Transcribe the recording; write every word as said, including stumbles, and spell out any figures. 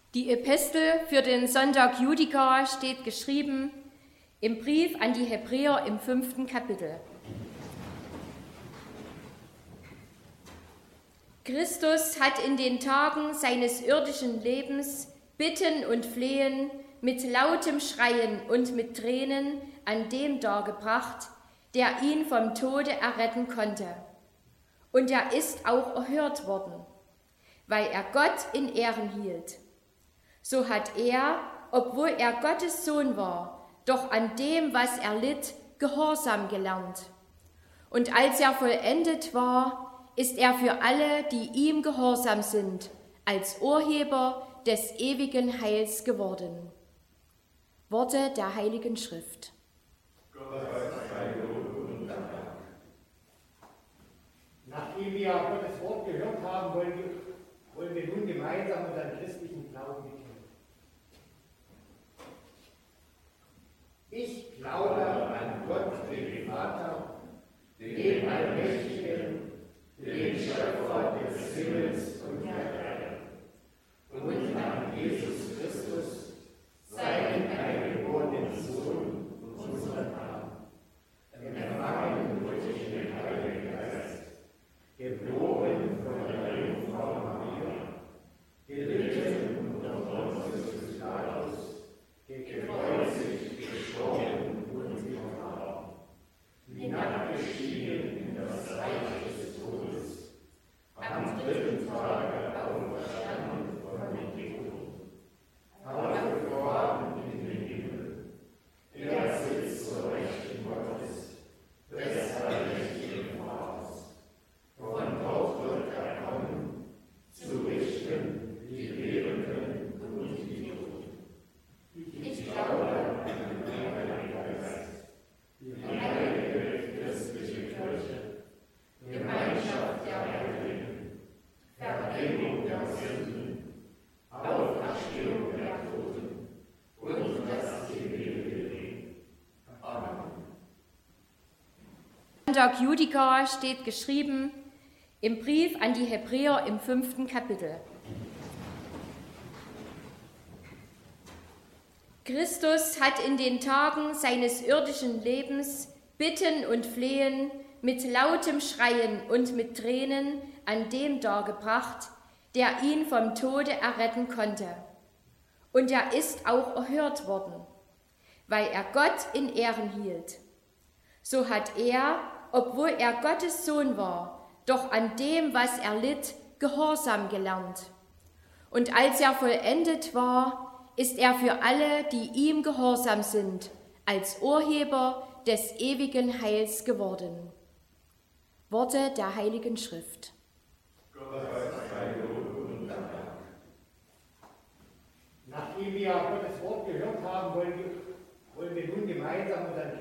Die Epistel für den Sonntag Judica steht geschrieben im Brief an die Hebräer im fünften Kapitel. Christus hat in den Tagen seines irdischen Lebens Bitten und Flehen mit lautem Schreien und mit Tränen an dem dargebracht, der ihn vom Tode erretten konnte. Und er ist auch erhört worden, weil er Gott in Ehren hielt. So hat er, obwohl er Gottes Sohn war, doch an dem, was er litt, Gehorsam gelernt. Und als er vollendet war, ist er für alle, die ihm gehorsam sind, als Urheber des ewigen Heils geworden. Worte der Heiligen Schrift. Nachdem wir Gottes Wort gehört haben, wollen wir, wollen wir nun gemeinsam unseren christlichen Glauben bekennen. Ich glaube an Gott, den Vater, den Allmächtigen, den Schöpfer des Himmels und der Erde, und an Jesus Christus, seinen eingeborenen Sohn, unseren Herrn, empfangen durch den Heiligen Geist, geboren von der Jungfrau Maria, gelitten unter Pontius Pilatus, gekreuzigt, gestorben und begraben, hinabgestiegen in das Reich des Todes, am dritten Tage auferstanden von den Toten, aufgefahren in den Himmel, er sitzt zur Rechten Gottes, des allmächtigen Vaters. Von dort wird er kommen, zu richten die Lebenden und die Toten. Ich glaube an den Heiligen Geist, die heilige christliche Kirche, Gemeinschaft der Heiligen, Vergebung der Sünden, Auferstehung der Toten und das ewige Leben. Amen. Sonntag Judica steht geschrieben im Brief an die Hebräer im fünften Kapitel. Christus hat in den Tagen seines irdischen Lebens Bitten und Flehen mit lautem Schreien und mit Tränen an dem dargebracht, der ihn vom Tode erretten konnte. Und er ist auch erhört worden, weil er Gott in Ehren hielt. So hat er, obwohl er Gottes Sohn war, doch an dem, was er litt, Gehorsam gelernt. Und als er vollendet war, ist er für alle, die ihm gehorsam sind, als Urheber des ewigen Heils geworden. Worte der Heiligen Schrift. Nachdem wir Gottes Wort gehört haben, wollen wir, wollen wir nun gemeinsam unseren